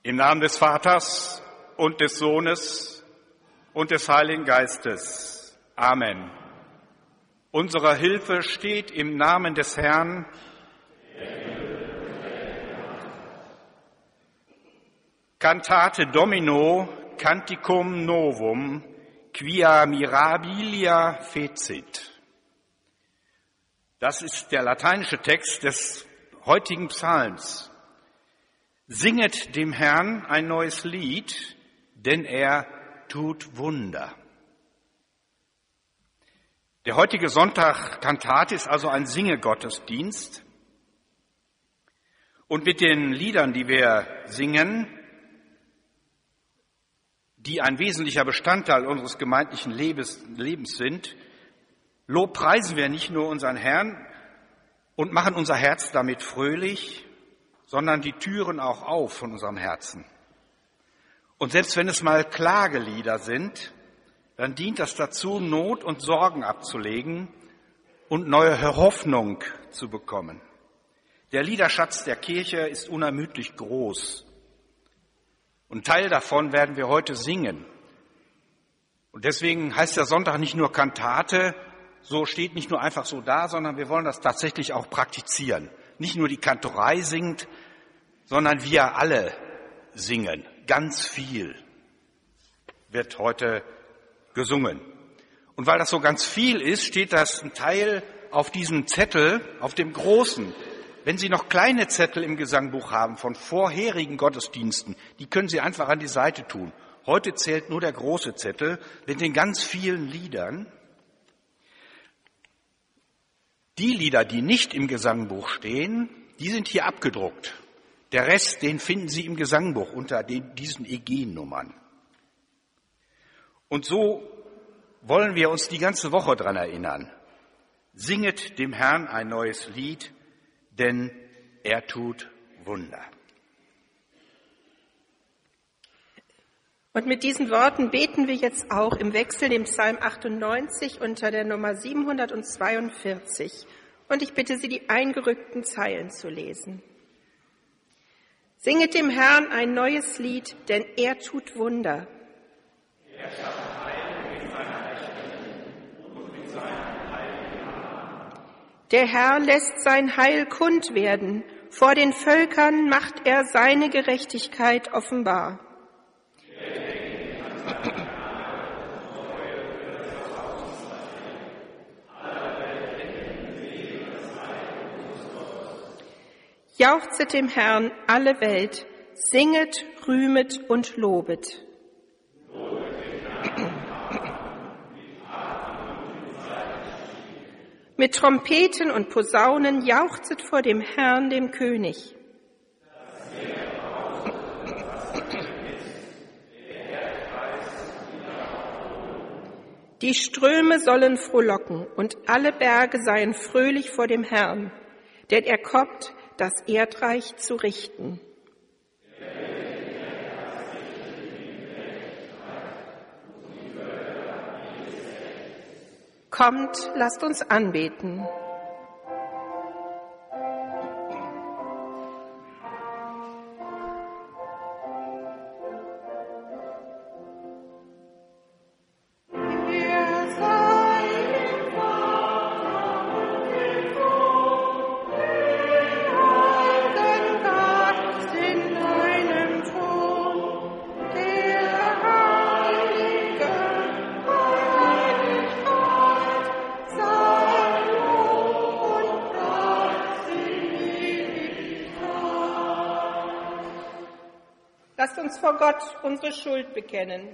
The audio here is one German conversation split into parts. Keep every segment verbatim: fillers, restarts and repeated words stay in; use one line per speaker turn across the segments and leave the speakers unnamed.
Im Namen des Vaters und des Sohnes und des Heiligen Geistes. Amen. Unsere Hilfe steht im Namen des Herrn. Cantate Domino, canticum novum, quia mirabilia fecit. Das ist der lateinische Text des heutigen Psalms. Singet dem Herrn ein neues Lied, denn er tut Wunder. Der heutige Sonntag Kantate ist also ein Singegottesdienst. Und mit den Liedern, die wir singen, die ein wesentlicher Bestandteil unseres gemeindlichen Lebens, Lebens sind, lobpreisen wir nicht nur unseren Herrn und machen unser Herz damit fröhlich, sondern die Türen auch auf von unserem Herzen. Und selbst wenn es mal Klagelieder sind, dann dient das dazu, Not und Sorgen abzulegen und neue Hoffnung zu bekommen. Der Liederschatz der Kirche ist unermüdlich groß. Und Teil davon werden wir heute singen. Und deswegen heißt der Sonntag nicht nur Kantate, so steht nicht nur einfach so da, sondern wir wollen das tatsächlich auch praktizieren. Nicht nur die Kantorei singt, sondern wir alle singen. Ganz viel wird heute gesungen. Und weil das so ganz viel ist, steht das ein Teil auf diesem Zettel, auf dem großen. Wenn Sie noch kleine Zettel im Gesangbuch haben von vorherigen Gottesdiensten, die können Sie einfach an die Seite tun. Heute zählt nur der große Zettel mit den ganz vielen Liedern. Die Lieder, die nicht im Gesangbuch stehen, die sind hier abgedruckt. Der Rest, den finden Sie im Gesangbuch unter den, diesen E G-Nummern. Und so wollen wir uns die ganze Woche dran erinnern. Singet dem Herrn ein neues Lied, denn er tut Wunder.
Und mit diesen Worten beten wir jetzt auch im Wechsel den Psalm achtundneunzig unter der Nummer siebenhundertzweiundvierzig. Und ich bitte Sie, die eingerückten Zeilen zu lesen. Singet dem Herrn ein neues Lied, denn er tut Wunder. Er schafft Heil mit seiner Rechten und mit seinem heiligen Arm. Der Herr lässt sein Heil kund werden. Vor den Völkern macht er seine Gerechtigkeit offenbar. Jauchzet dem Herrn alle Welt, singet, rühmet und lobet. Mit Trompeten und Posaunen jauchzet vor dem Herrn, dem König. Die Ströme sollen frohlocken und alle Berge seien fröhlich vor dem Herrn, denn er kommt, das Erdreich zu richten. Kommt, lasst uns anbeten. Lasst uns vor Gott unsere Schuld bekennen.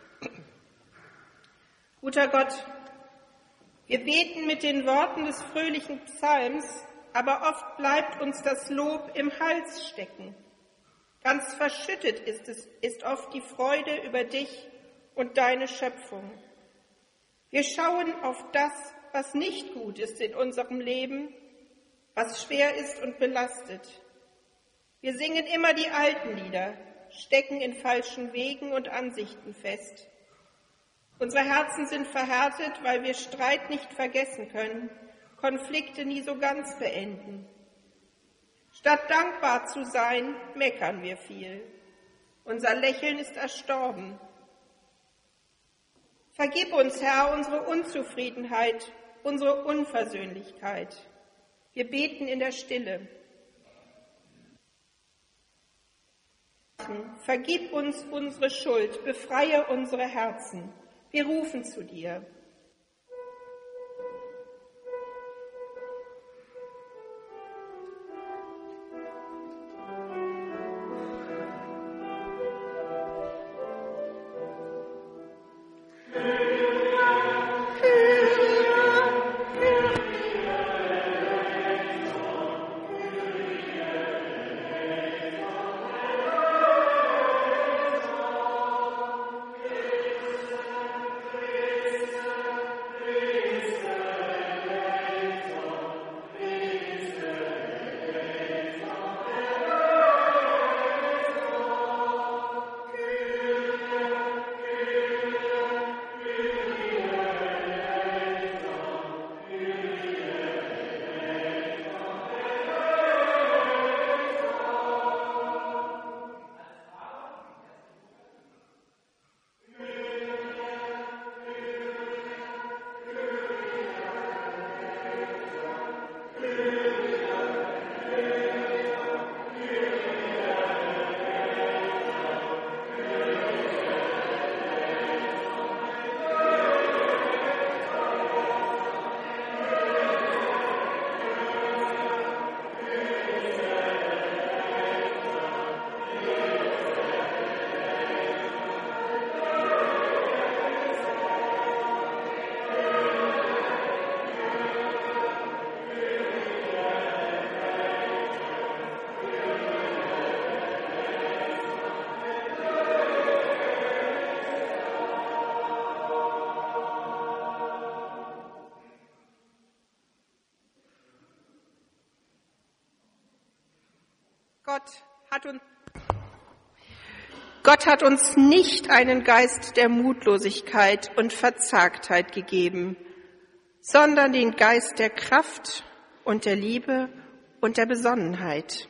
Guter Gott, wir beten mit den Worten des fröhlichen Psalms, aber oft bleibt uns das Lob im Hals stecken. Ganz verschüttet ist es, ist oft die Freude über dich und deine Schöpfung. Wir schauen auf das, was nicht gut ist in unserem Leben, was schwer ist und belastet. Wir singen immer die alten Lieder, stecken in falschen Wegen und Ansichten fest. Unsere Herzen sind verhärtet, weil wir Streit nicht vergessen können, Konflikte nie so ganz beenden. Statt dankbar zu sein, meckern wir viel. Unser Lächeln ist erstorben. Vergib uns, Herr, unsere Unzufriedenheit, unsere Unversöhnlichkeit. Wir beten in der Stille. Vergib uns unsere Schuld, befreie unsere Herzen. Wir rufen zu dir. Gott hat uns, Gott hat uns nicht einen Geist der Mutlosigkeit und Verzagtheit gegeben, sondern den Geist der Kraft und der Liebe und der Besonnenheit.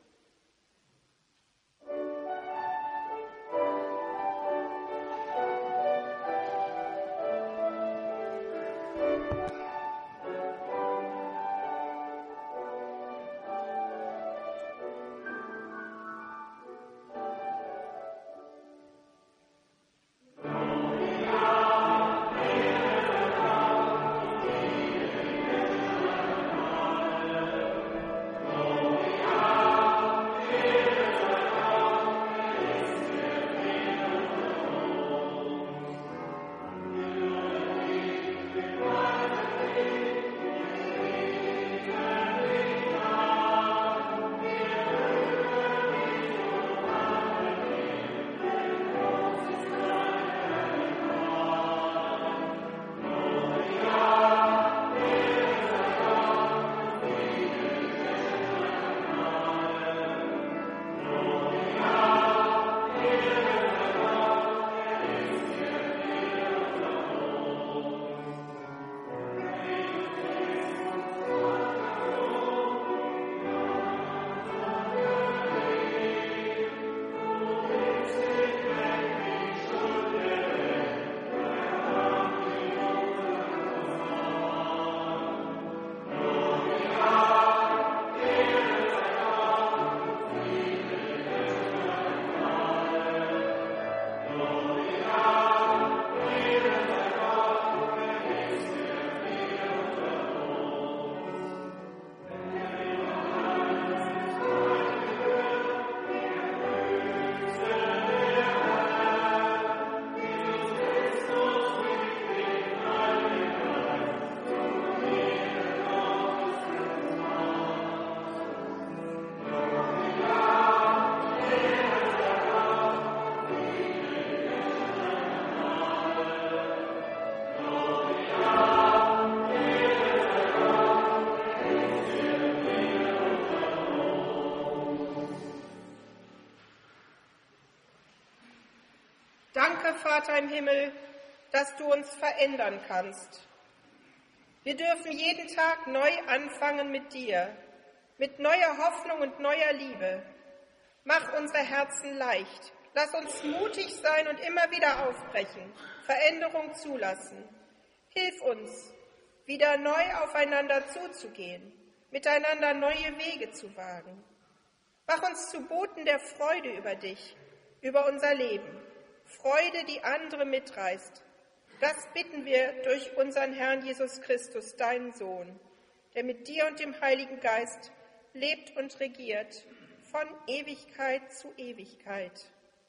Danke, Vater im Himmel, dass du uns verändern kannst. Wir dürfen jeden Tag neu anfangen mit dir, mit neuer Hoffnung und neuer Liebe. Mach unsere Herzen leicht, Lass uns mutig sein und immer wieder aufbrechen, Veränderung zulassen. Hilf uns, wieder neu aufeinander zuzugehen, miteinander neue Wege zu wagen. Mach uns zu Boten der Freude über dich, über unser Leben. Freude, die andere mitreißt. Das bitten wir durch unseren Herrn Jesus Christus, deinen Sohn, der mit dir und dem Heiligen Geist lebt und regiert, von Ewigkeit zu Ewigkeit.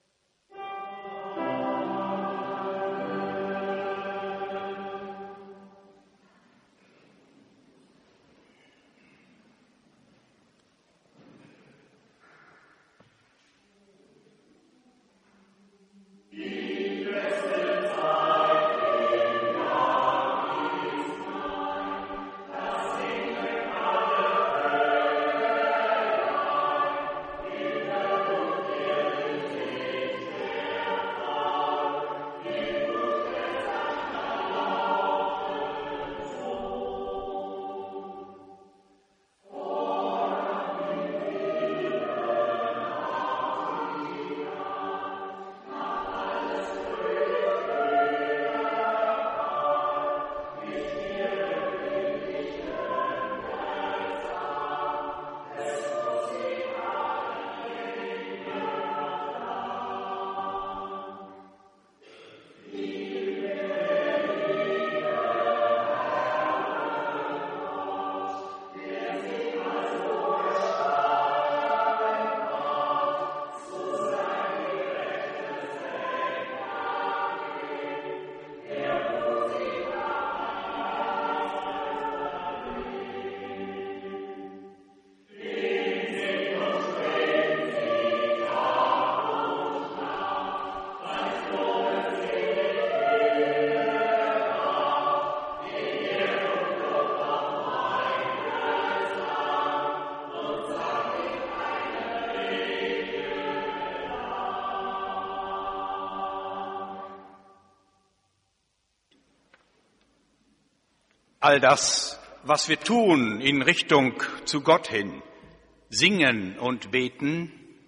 All das, was wir tun in Richtung zu Gott hin, singen und beten,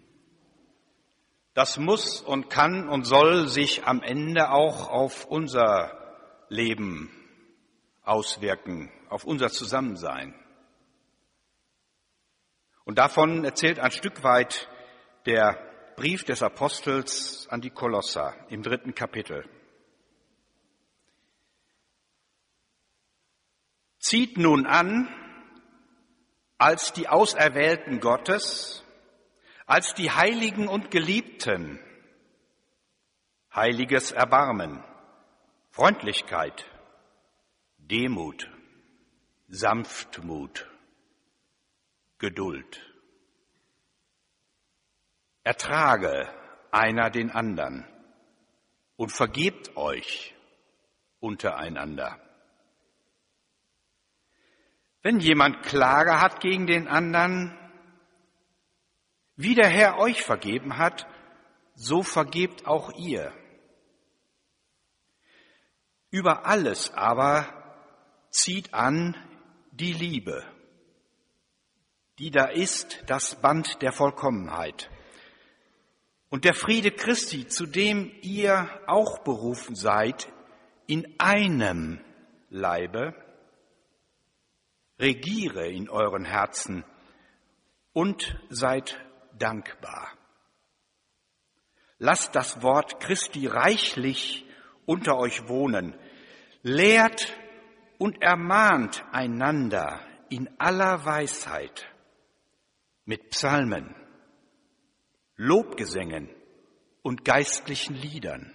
das muss und kann und soll sich am Ende auch auf unser Leben auswirken, auf unser Zusammensein. Und davon erzählt ein Stück weit der Brief des Apostels an die Kolosser im dritten Kapitel. Zieht nun an, als die Auserwählten Gottes, als die Heiligen und Geliebten, heiliges Erbarmen, Freundlichkeit, Demut, Sanftmut, Geduld. Ertrage einer den anderen und vergebt euch untereinander. Wenn jemand Klage hat gegen den anderen, wie der Herr euch vergeben hat, so vergebt auch ihr. Über alles aber zieht an die Liebe, die da ist das Band der Vollkommenheit. Und der Friede Christi, zu dem ihr auch berufen seid, in einem Leibe, regiere in euren Herzen und seid dankbar. Lasst das Wort Christi reichlich unter euch wohnen. Lehrt und ermahnt einander in aller Weisheit mit Psalmen, Lobgesängen und geistlichen Liedern.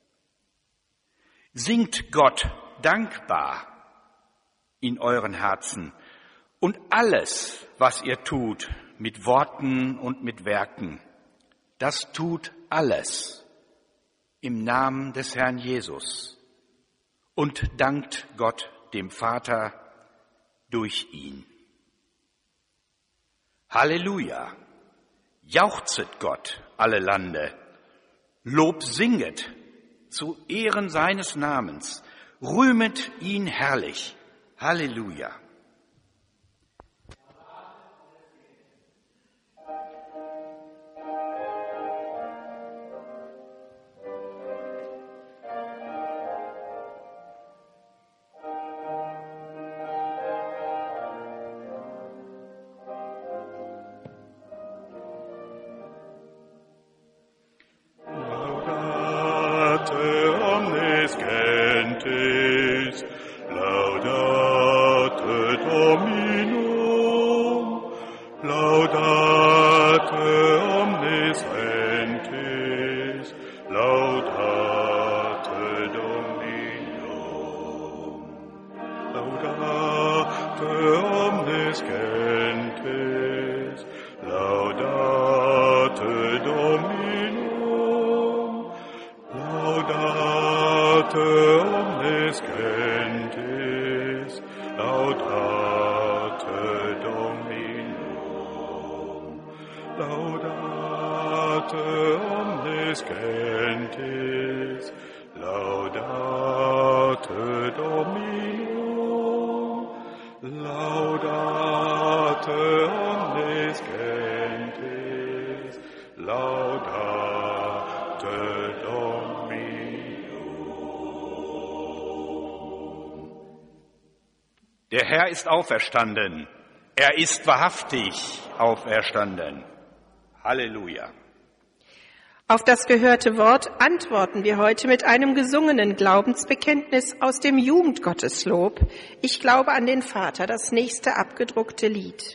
Singt Gott dankbar in euren Herzen und alles, was ihr tut, mit Worten und mit Werken, das tut alles im Namen des Herrn Jesus und dankt Gott, dem Vater, durch ihn. Halleluja! Jauchzet Gott, alle Lande, Lob singet zu Ehren seines Namens, rühmet ihn herrlich. Halleluja!
omnes gentes, laudate Dominum, laudate omnes gentes, laudate Dominum, laudate omnes gentes, laudate Dominum, laudate omnes gentes, laudate Dominum, laudate omnes gentes, laudate Dominum, laudate omnes gentes, laudate Dominum.
Der Herr ist auferstanden. Er ist wahrhaftig auferstanden. Halleluja.
Auf das gehörte Wort antworten wir heute mit einem gesungenen Glaubensbekenntnis aus dem Jugendgotteslob. Ich glaube an den Vater, das nächste abgedruckte Lied.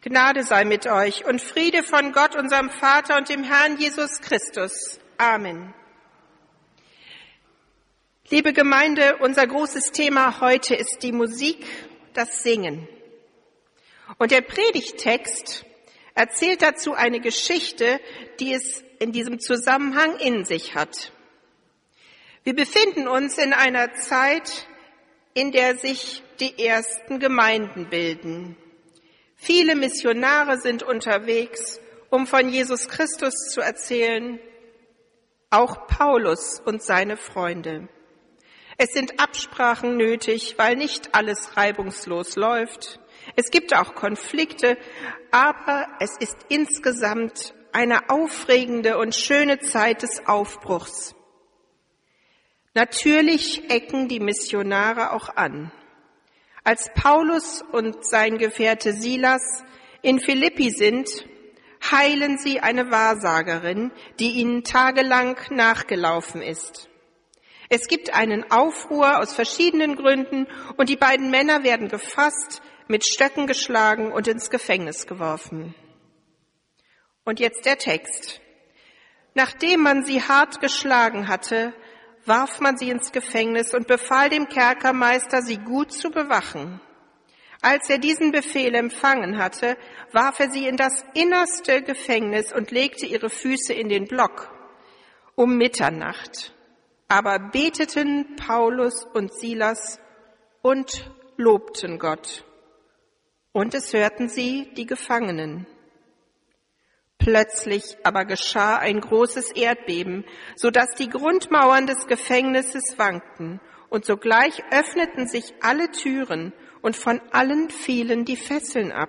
Gnade sei mit euch und Friede von Gott, unserem Vater und dem Herrn Jesus Christus. Amen. Liebe Gemeinde, unser großes Thema heute ist die Musik, das Singen. Und der Predigttext erzählt dazu eine Geschichte, die es in diesem Zusammenhang in sich hat. Wir befinden uns in einer Zeit, in der sich die ersten Gemeinden bilden. Viele Missionare sind unterwegs, um von Jesus Christus zu erzählen, auch Paulus und seine Freunde. Es sind Absprachen nötig, weil nicht alles reibungslos läuft. Es gibt auch Konflikte, aber es ist insgesamt eine aufregende und schöne Zeit des Aufbruchs. Natürlich ecken die Missionare auch an. Als Paulus und sein Gefährte Silas in Philippi sind, heilen sie eine Wahrsagerin, die ihnen tagelang nachgelaufen ist. Es gibt einen Aufruhr aus verschiedenen Gründen und die beiden Männer werden gefasst, mit Stöcken geschlagen und ins Gefängnis geworfen. Und jetzt der Text. Nachdem man sie hart geschlagen hatte, warf man sie ins Gefängnis und befahl dem Kerkermeister, sie gut zu bewachen. Als er diesen Befehl empfangen hatte, warf er sie in das innerste Gefängnis und legte ihre Füße in den Block um Mitternacht. Aber beteten Paulus und Silas und lobten Gott. Und es hörten sie, die Gefangenen. Plötzlich aber geschah ein großes Erdbeben, so dass die Grundmauern des Gefängnisses wankten, und sogleich öffneten sich alle Türen, und von allen fielen die Fesseln ab.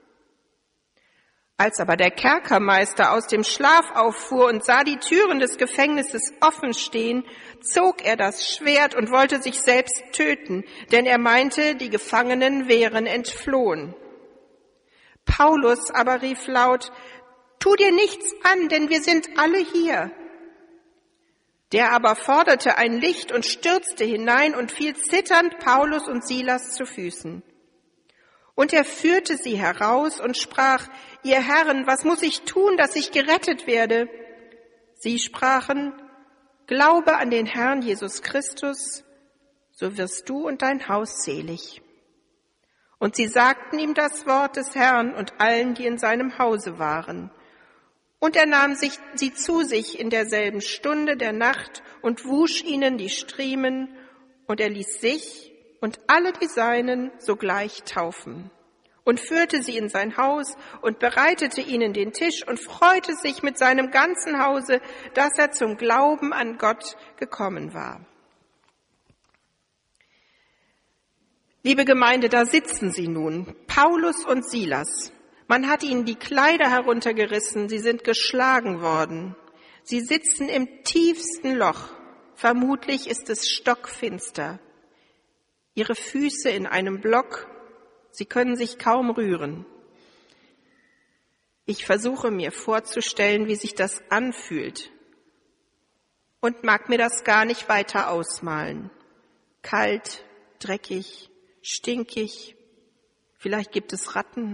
Als aber der Kerkermeister aus dem Schlaf auffuhr und sah die Türen des Gefängnisses offen stehen, zog er das Schwert und wollte sich selbst töten, denn er meinte, die Gefangenen wären entflohen. Paulus aber rief laut: Tu dir nichts an, denn wir sind alle hier. Der aber forderte ein Licht und stürzte hinein und fiel zitternd Paulus und Silas zu Füßen. Und er führte sie heraus und sprach: Ihr Herren, was muss ich tun, dass ich gerettet werde? Sie sprachen: Glaube an den Herrn Jesus Christus, so wirst du und dein Haus selig. Und sie sagten ihm das Wort des Herrn und allen, die in seinem Hause waren. Und er nahm sich, sie zu sich in derselben Stunde der Nacht und wusch ihnen die Striemen, und er ließ sich und alle die Seinen sogleich taufen und führte sie in sein Haus und bereitete ihnen den Tisch und freute sich mit seinem ganzen Hause, dass er zum Glauben an Gott gekommen war. Liebe Gemeinde, da sitzen sie nun, Paulus und Silas. Man hat ihnen die Kleider heruntergerissen, sie sind geschlagen worden. Sie sitzen im tiefsten Loch, vermutlich ist es stockfinster. Ihre Füße in einem Block, sie können sich kaum rühren. Ich versuche mir vorzustellen, wie sich das anfühlt und mag mir das gar nicht weiter ausmalen. Kalt, dreckig, stinkig, vielleicht gibt es Ratten.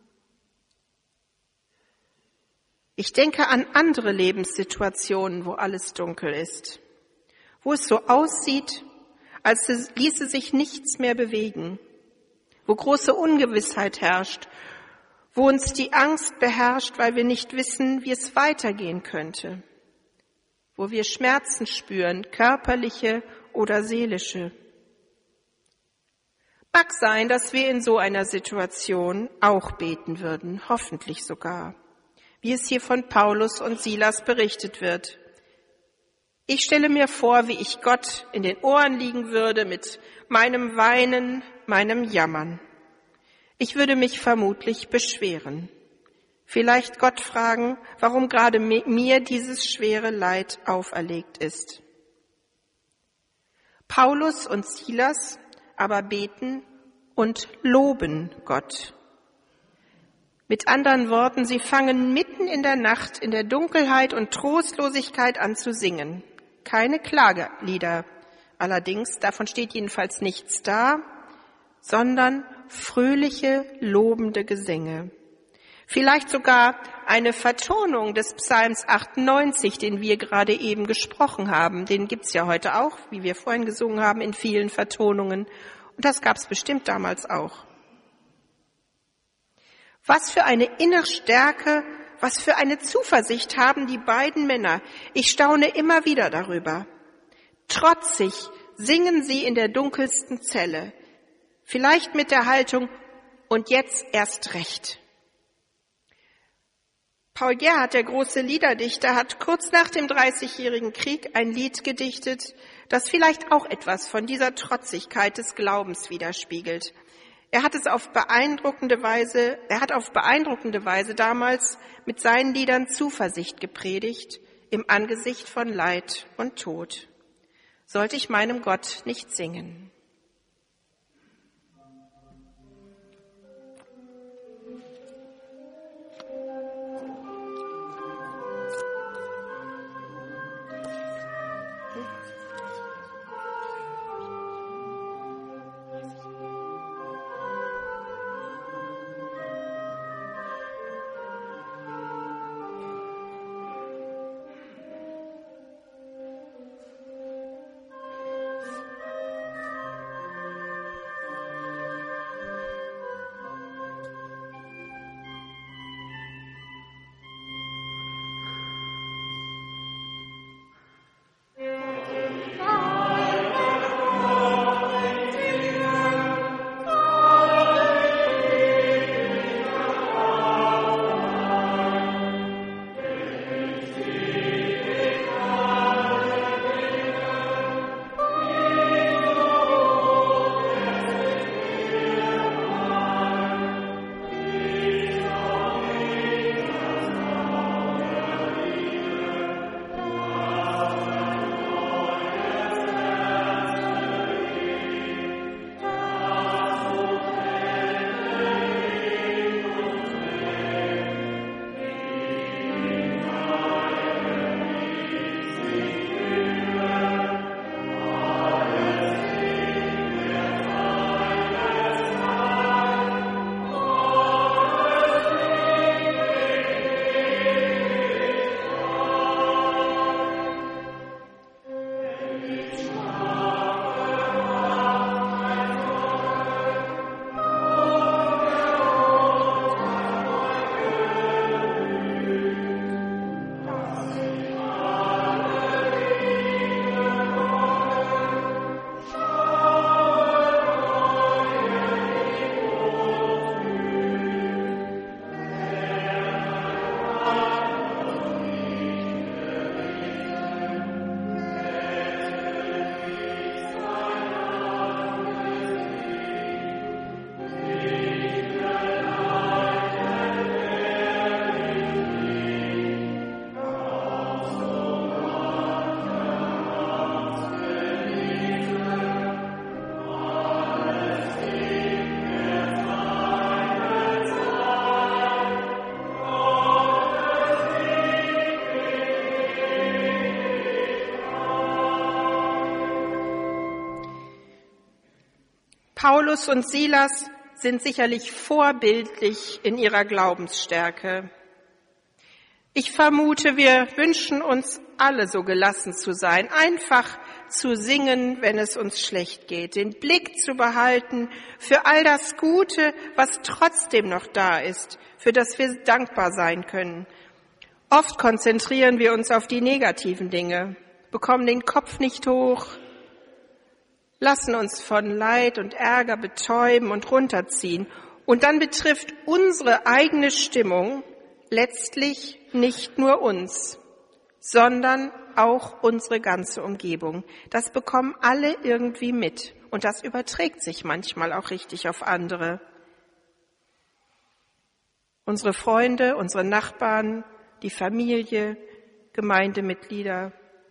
Ich denke an andere Lebenssituationen, wo alles dunkel ist, wo es so aussieht, als ließe sich nichts mehr bewegen, wo große Ungewissheit herrscht, wo uns die Angst beherrscht, weil wir nicht wissen, wie es weitergehen könnte, wo wir Schmerzen spüren, körperliche oder seelische. Mag sein, dass wir in so einer Situation auch beten würden, hoffentlich sogar, wie es hier von Paulus und Silas berichtet wird. Ich stelle mir vor, wie ich Gott in den Ohren liegen würde mit meinem Weinen, meinem Jammern. Ich würde mich vermutlich beschweren. Vielleicht Gott fragen, warum gerade mir dieses schwere Leid auferlegt ist. Paulus und Silas aber beten und loben Gott. Mit anderen Worten, sie fangen mitten in der Nacht, in der Dunkelheit und Trostlosigkeit an zu singen. Keine Klagelieder. Allerdings, davon steht jedenfalls nichts da, sondern fröhliche, lobende Gesänge. Vielleicht sogar eine Vertonung des Psalms achtundneunzig, den wir gerade eben gesprochen haben. Den gibt's ja heute auch, wie wir vorhin gesungen haben, in vielen Vertonungen. Und das gab's bestimmt damals auch. Was für eine innere Stärke, was für eine Zuversicht haben die beiden Männer. Ich staune immer wieder darüber. Trotzig singen sie in der dunkelsten Zelle. Vielleicht mit der Haltung, und jetzt erst recht. Paul Gerhardt, der große Liederdichter, hat kurz nach dem Dreißigjährigen Krieg ein Lied gedichtet, das vielleicht auch etwas von dieser Trotzigkeit des Glaubens widerspiegelt. Er hat es auf beeindruckende Weise, er hat auf beeindruckende Weise damals mit seinen Liedern Zuversicht gepredigt im Angesicht von Leid und Tod. Sollte ich meinem Gott nicht singen? Paulus und Silas sind sicherlich vorbildlich in ihrer Glaubensstärke. Ich vermute, wir wünschen uns alle so gelassen zu sein, einfach zu singen, wenn es uns schlecht geht, den Blick zu behalten für all das Gute, was trotzdem noch da ist, für das wir dankbar sein können. Oft konzentrieren wir uns auf die negativen Dinge, bekommen den Kopf nicht hoch, lassen uns von Leid und Ärger betäuben und runterziehen. Und dann betrifft unsere eigene Stimmung letztlich nicht nur uns, sondern auch unsere ganze Umgebung. Das bekommen alle irgendwie mit und das überträgt sich manchmal auch richtig auf andere. Unsere Freunde, unsere Nachbarn, die Familie, Gemeindemitglieder.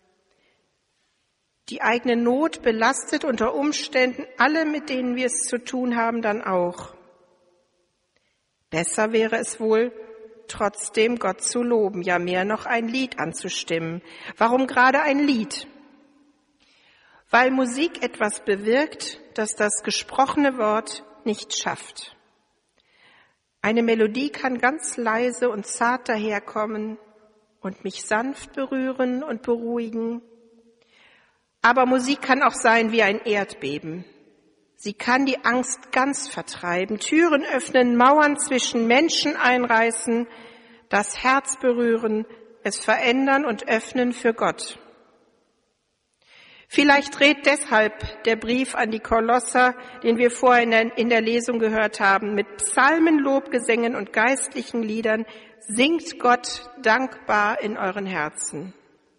Die eigene Not belastet unter Umständen alle, mit denen wir es zu tun haben, dann auch. Besser wäre es wohl, trotzdem Gott zu loben, ja mehr noch ein Lied anzustimmen. Warum gerade ein Lied? Weil Musik etwas bewirkt, das das gesprochene Wort nicht schafft. Eine Melodie kann ganz leise und zart daherkommen und mich sanft berühren und beruhigen. Aber Musik kann auch sein wie ein Erdbeben. Sie kann die Angst ganz vertreiben, Türen öffnen, Mauern zwischen Menschen einreißen, das Herz berühren, es verändern und öffnen für Gott. Vielleicht rät deshalb der Brief an die Kolosser, den wir vorhin in der Lesung gehört haben, mit Psalmen, Lobgesängen und geistlichen Liedern, singt Gott dankbar in euren Herzen.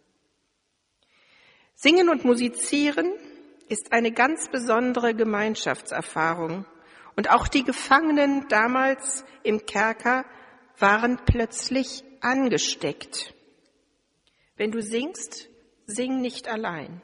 Singen und Musizieren ist eine ganz besondere Gemeinschaftserfahrung. Und auch die Gefangenen damals im Kerker waren plötzlich angesteckt. Wenn du singst, sing nicht allein.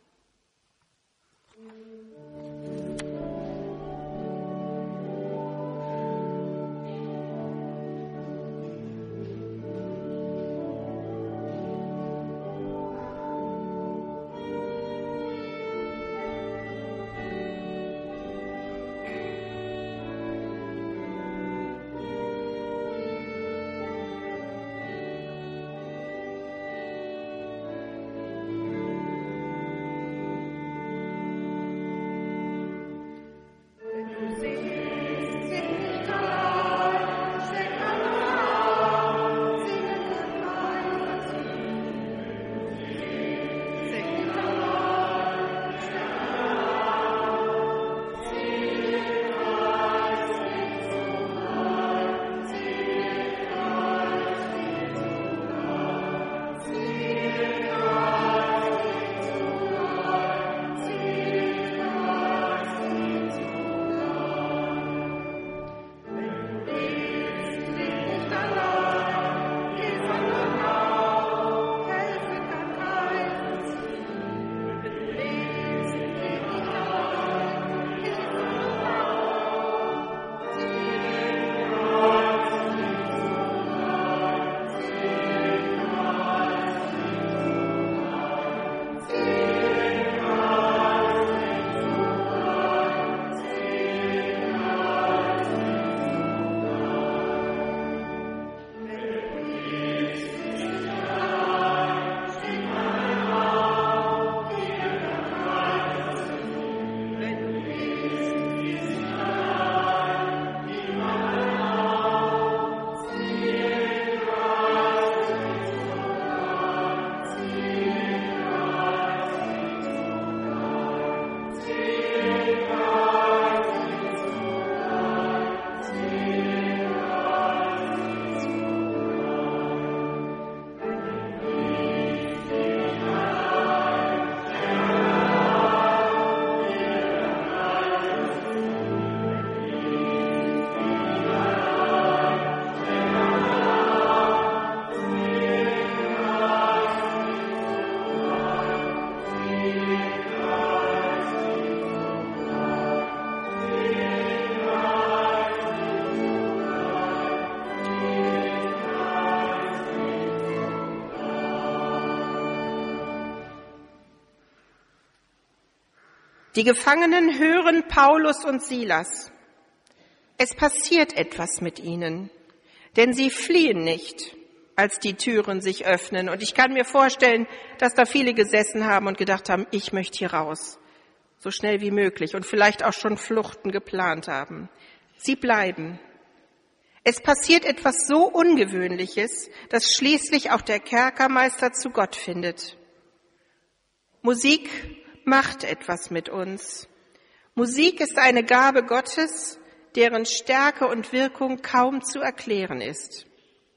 Die Gefangenen hören Paulus und Silas. Es passiert etwas mit ihnen, denn sie fliehen nicht, als die Türen sich öffnen. Und ich kann mir vorstellen, dass da viele gesessen haben und gedacht haben, ich möchte hier raus, so schnell wie möglich, und vielleicht auch schon Fluchten geplant haben. Sie bleiben. Es passiert etwas so Ungewöhnliches, dass schließlich auch der Kerkermeister zu Gott findet. Musik macht etwas mit uns. Musik ist eine Gabe Gottes, deren Stärke und Wirkung kaum zu erklären ist.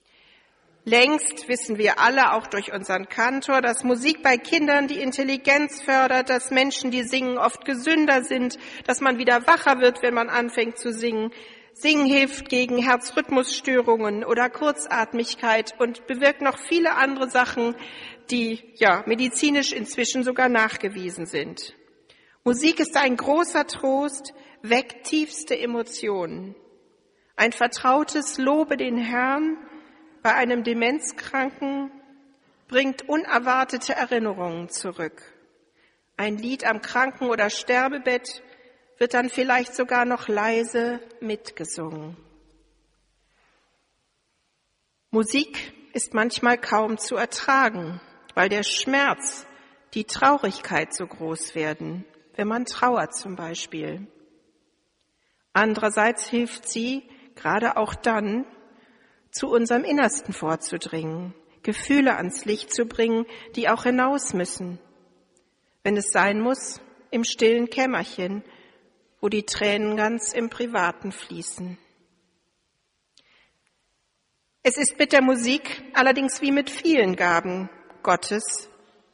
Längst wissen wir alle, auch durch unseren Kantor, dass Musik bei Kindern die Intelligenz fördert, dass Menschen, die singen, oft gesünder sind, dass man wieder wacher wird, wenn man anfängt zu singen. Singen hilft gegen Herzrhythmusstörungen oder Kurzatmigkeit und bewirkt noch viele andere Sachen, die ja medizinisch inzwischen sogar nachgewiesen sind. Musik ist ein großer Trost, weckt tiefste Emotionen. Ein vertrautes Lobe den Herrn bei einem Demenzkranken bringt unerwartete Erinnerungen zurück. Ein Lied am Kranken- oder Sterbebett wird dann vielleicht sogar noch leise mitgesungen. Musik ist manchmal kaum zu ertragen, weil der Schmerz, die Traurigkeit so groß werden, wenn man trauert zum Beispiel. Andererseits hilft sie, gerade auch dann, zu unserem Innersten vorzudringen, Gefühle ans Licht zu bringen, die auch hinaus müssen. Wenn es sein muss, im stillen Kämmerchen, wo die Tränen ganz im Privaten fließen. Es ist mit der Musik allerdings wie mit vielen Gaben Gottes.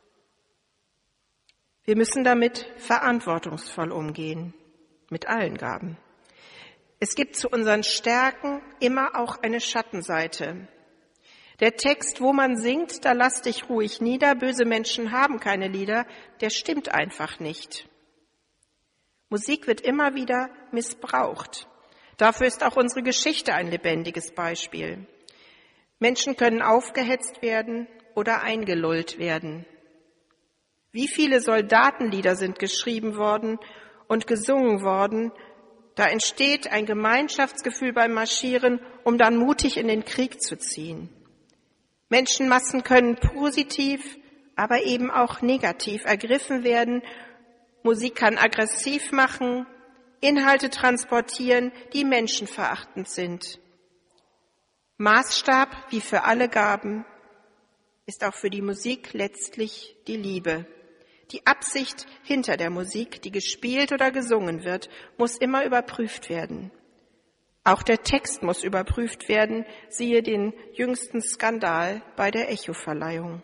Wir müssen damit verantwortungsvoll umgehen, mit allen Gaben. Es gibt zu unseren Stärken immer auch eine Schattenseite. Der Text, wo man singt, da lass dich ruhig nieder, böse Menschen haben keine Lieder, der stimmt einfach nicht. Musik wird immer wieder missbraucht. Dafür ist auch unsere Geschichte ein lebendiges Beispiel. Menschen können aufgehetzt werden oder eingelullt werden. Wie viele Soldatenlieder sind geschrieben worden und gesungen worden? Da entsteht ein Gemeinschaftsgefühl beim Marschieren, um dann mutig in den Krieg zu ziehen. Menschenmassen können positiv, aber eben auch negativ ergriffen werden. Musik kann aggressiv machen, Inhalte transportieren, die menschenverachtend sind. Maßstab, wie für alle Gaben, ist auch für die Musik letztlich die Liebe. Die Absicht hinter der Musik, die gespielt oder gesungen wird, muss immer überprüft werden. Auch der Text muss überprüft werden, siehe den jüngsten Skandal bei der Echo-Verleihung.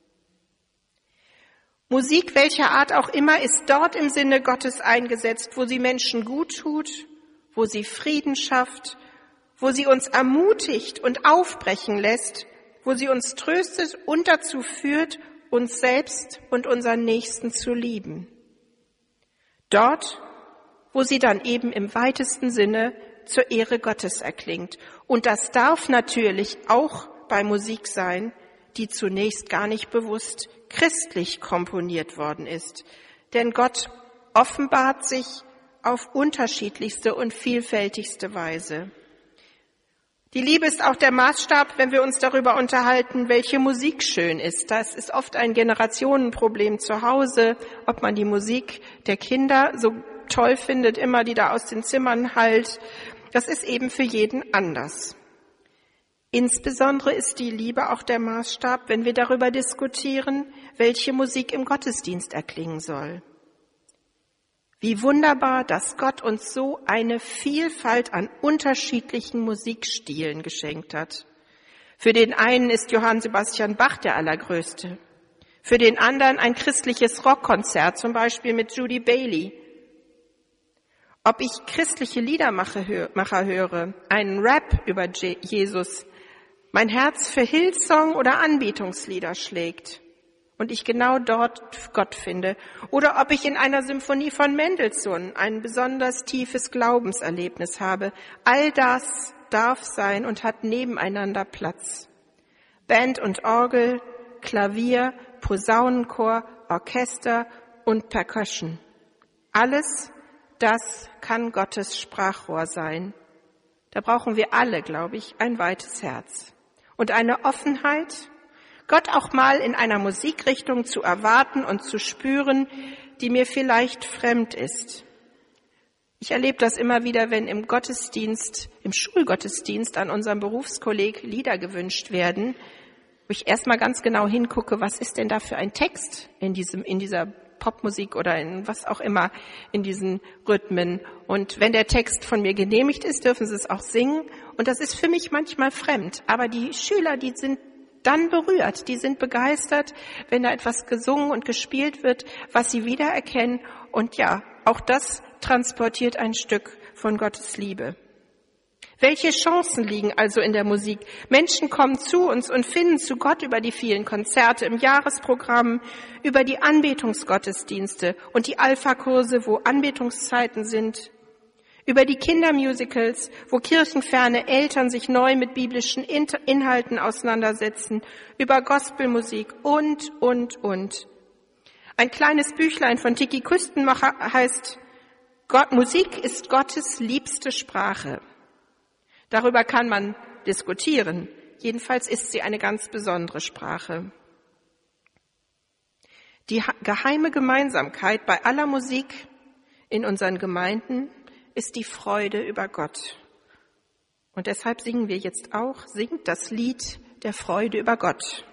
Musik, welcher Art auch immer, ist dort im Sinne Gottes eingesetzt, wo sie Menschen gut tut, wo sie Frieden schafft, wo sie uns ermutigt und aufbrechen lässt, wo sie uns tröstet und dazu führt, uns selbst und unseren Nächsten zu lieben. Dort, wo sie dann eben im weitesten Sinne zur Ehre Gottes erklingt. Und das darf natürlich auch bei Musik sein, die zunächst gar nicht bewusst christlich komponiert worden ist. Denn Gott offenbart sich auf unterschiedlichste und vielfältigste Weise. Die Liebe ist auch der Maßstab, wenn wir uns darüber unterhalten, welche Musik schön ist. Das ist oft ein Generationenproblem zu Hause, ob man die Musik der Kinder so toll findet, immer die da aus den Zimmern hallt. Das ist eben für jeden anders. Insbesondere ist die Liebe auch der Maßstab, wenn wir darüber diskutieren, welche Musik im Gottesdienst erklingen soll. Wie wunderbar, dass Gott uns so eine Vielfalt an unterschiedlichen Musikstilen geschenkt hat. Für den einen ist Johann Sebastian Bach der allergrößte. Für den anderen ein christliches Rockkonzert, zum Beispiel mit Judy Bailey. Ob ich christliche Liedermacher höre, einen Rap über Jesus, mein Herz für Hillsong oder Anbetungslieder schlägt und ich genau dort Gott finde, oder ob ich in einer Symphonie von Mendelssohn ein besonders tiefes Glaubenserlebnis habe, all das darf sein und hat nebeneinander Platz. Band und Orgel, Klavier, Posaunenchor, Orchester und Percussion. Alles das kann Gottes Sprachrohr sein. Da brauchen wir alle, glaube ich, ein weites Herz und eine Offenheit, Gott auch mal in einer Musikrichtung zu erwarten und zu spüren, die mir vielleicht fremd ist. Ich erlebe das immer wieder, wenn im Gottesdienst, im Schulgottesdienst an unserem Berufskolleg Lieder gewünscht werden, wo ich erstmal ganz genau hingucke, was ist denn da für ein Text in diesem, in dieser Popmusik oder in was auch immer, in diesen Rhythmen. Und wenn der Text von mir genehmigt ist, dürfen sie es auch singen. Und das ist für mich manchmal fremd. Aber die Schüler, die sind dann berührt, die sind begeistert, wenn da etwas gesungen und gespielt wird, was sie wiedererkennen. Und ja, auch das transportiert ein Stück von Gottes Liebe. Welche Chancen liegen also in der Musik? Menschen kommen zu uns und finden zu Gott über die vielen Konzerte im Jahresprogramm, über die Anbetungsgottesdienste und die Alpha-Kurse, wo Anbetungszeiten sind, über die Kindermusicals, wo kirchenferne Eltern sich neu mit biblischen Inhalten auseinandersetzen, über Gospelmusik und, und, und. Ein kleines Büchlein von Tiki Küstenmacher heißt Gott, Musik ist Gottes liebste Sprache. Darüber kann man diskutieren. Jedenfalls ist sie eine ganz besondere Sprache. Die geheime Gemeinsamkeit bei aller Musik in unseren Gemeinden ist die Freude über Gott. Und deshalb singen wir jetzt auch, singt das Lied der Freude über Gott.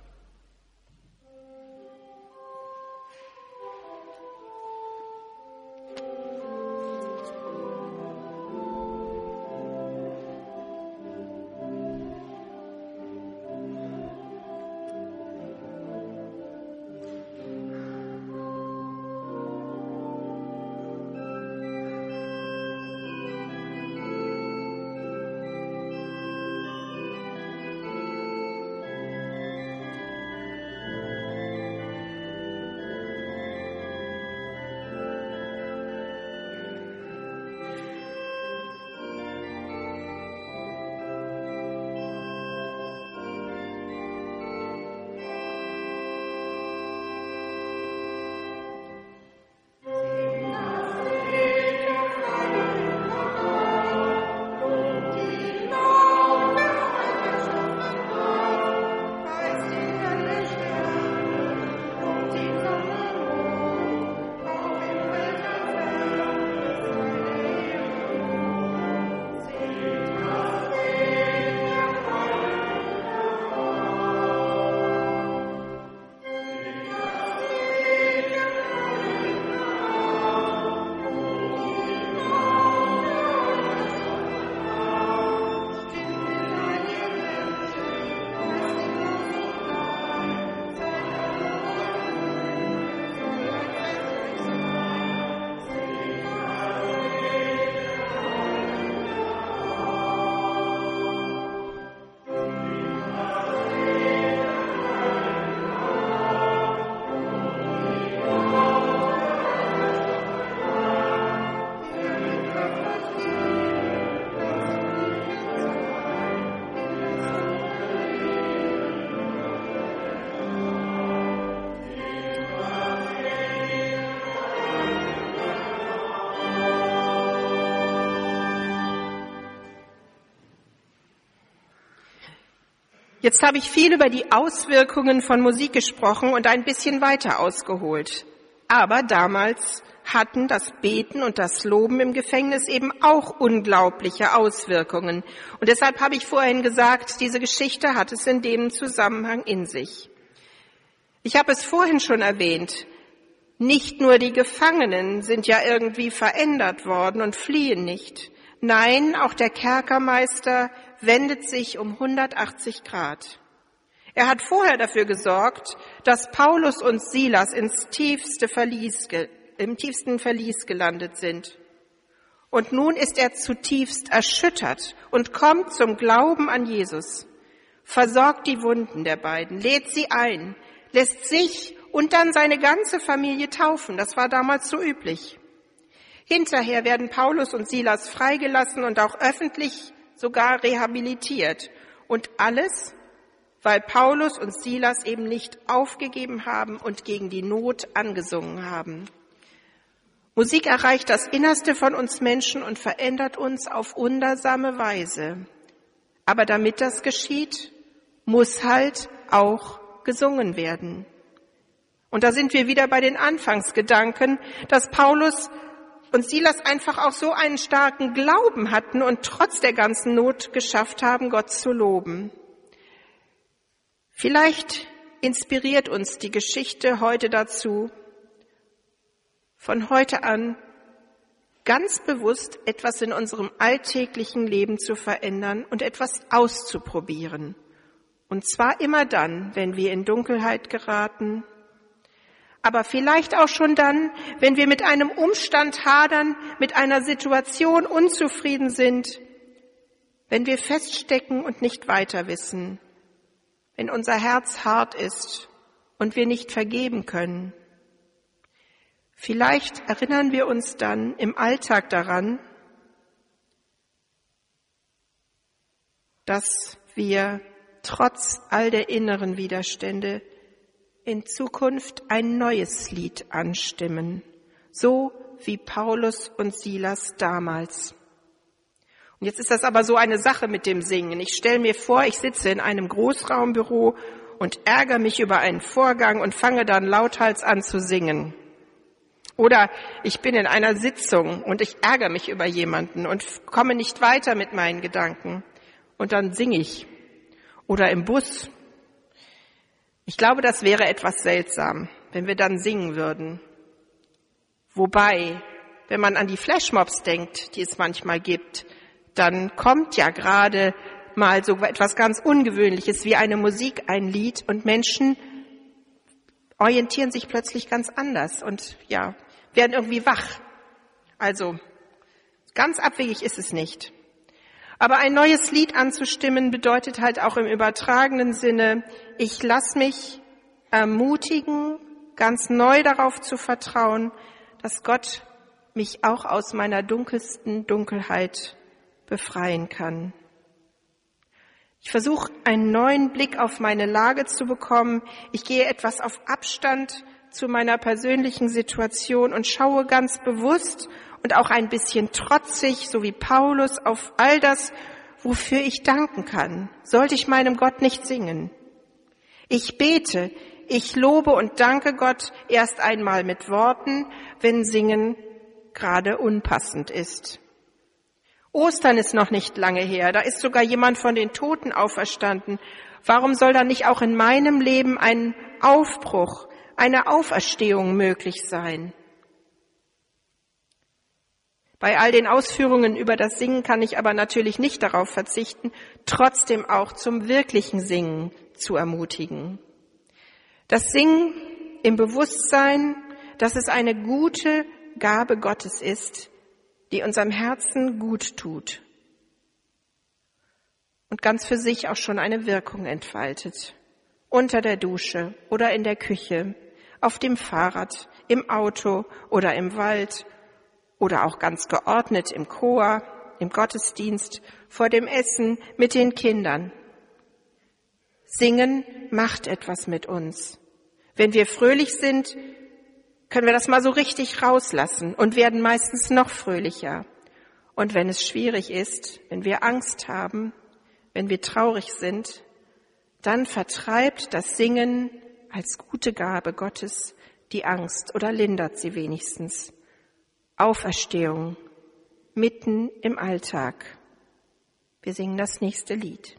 Jetzt habe ich viel über die Auswirkungen von Musik gesprochen und ein bisschen weiter ausgeholt. Aber damals hatten das Beten und das Loben im Gefängnis eben auch unglaubliche Auswirkungen. Und deshalb habe ich vorhin gesagt, diese Geschichte hat es in dem Zusammenhang in sich. Ich habe es vorhin schon erwähnt, nicht nur die Gefangenen sind ja irgendwie verändert worden und fliehen nicht. Nein, auch der Kerkermeister wendet sich um hundertachtzig Grad. Er hat vorher dafür gesorgt, dass Paulus und Silas ins tiefste Verlies, im tiefsten Verlies gelandet sind. Und nun ist er zutiefst erschüttert und kommt zum Glauben an Jesus, versorgt die Wunden der beiden, lädt sie ein, lässt sich und dann seine ganze Familie taufen. Das war damals so üblich. Hinterher werden Paulus und Silas freigelassen und auch öffentlich sogar rehabilitiert. Und alles, weil Paulus und Silas eben nicht aufgegeben haben und gegen die Not angesungen haben. Musik erreicht das Innerste von uns Menschen und verändert uns auf wundersame Weise. Aber damit das geschieht, muss halt auch gesungen werden. Und da sind wir wieder bei den Anfangsgedanken, dass Paulus und Silas einfach auch so einen starken Glauben hatten und trotz der ganzen Not geschafft haben, Gott zu loben. Vielleicht inspiriert uns die Geschichte heute dazu, von heute an ganz bewusst etwas in unserem alltäglichen Leben zu verändern und etwas auszuprobieren. Und zwar immer dann, wenn wir in Dunkelheit geraten, aber vielleicht auch schon dann, wenn wir mit einem Umstand hadern, mit einer Situation unzufrieden sind, wenn wir feststecken und nicht weiter wissen, wenn unser Herz hart ist und wir nicht vergeben können. Vielleicht erinnern wir uns dann im Alltag daran, dass wir trotz all der inneren Widerstände in Zukunft ein neues Lied anstimmen, so wie Paulus und Silas damals. Jetzt ist das aber so eine Sache mit dem Singen. Ich stelle mir vor, ich sitze in einem Großraumbüro und ärgere mich über einen Vorgang und fange dann lauthals an zu singen. Oder ich bin in einer Sitzung und ich ärgere mich über jemanden und komme nicht weiter mit meinen Gedanken. Und dann singe ich. Oder im Bus. Ich glaube, das wäre etwas seltsam, wenn wir dann singen würden. Wobei, wenn man an die Flashmobs denkt, die es manchmal gibt, dann kommt ja gerade mal so etwas ganz Ungewöhnliches wie eine Musik, ein Lied, und Menschen orientieren sich plötzlich ganz anders und ja, werden irgendwie wach. Also ganz abwegig ist es nicht. Aber ein neues Lied anzustimmen bedeutet halt auch im übertragenen Sinne, ich lasse mich ermutigen, ganz neu darauf zu vertrauen, dass Gott mich auch aus meiner dunkelsten Dunkelheit befreien kann. Ich versuche, einen neuen Blick auf meine Lage zu bekommen. Ich gehe etwas auf Abstand zu meiner persönlichen Situation und schaue ganz bewusst und auch ein bisschen trotzig, so wie Paulus, auf all das, wofür ich danken kann. Sollte ich meinem Gott nicht singen? Ich bete, ich lobe und danke Gott erst einmal mit Worten, wenn Singen gerade unpassend ist. Ostern ist noch nicht lange her, da ist sogar jemand von den Toten auferstanden. Warum soll dann nicht auch in meinem Leben ein Aufbruch, eine Auferstehung möglich sein? Bei all den Ausführungen über das Singen kann ich aber natürlich nicht darauf verzichten, trotzdem auch zum wirklichen Singen zu ermutigen. Das Singen im Bewusstsein, dass es eine gute Gabe Gottes ist, die unserem Herzen gut tut und ganz für sich auch schon eine Wirkung entfaltet. Unter der Dusche oder in der Küche, auf dem Fahrrad, im Auto oder im Wald oder auch ganz geordnet im Chor, im Gottesdienst, vor dem Essen, mit den Kindern. Singen macht etwas mit uns. Wenn wir fröhlich sind, können wir das mal so richtig rauslassen und werden meistens noch fröhlicher. Und wenn es schwierig ist, wenn wir Angst haben, wenn wir traurig sind, dann vertreibt das Singen als gute Gabe Gottes die Angst oder lindert sie wenigstens. Auferstehung mitten im Alltag. Wir singen das nächste Lied.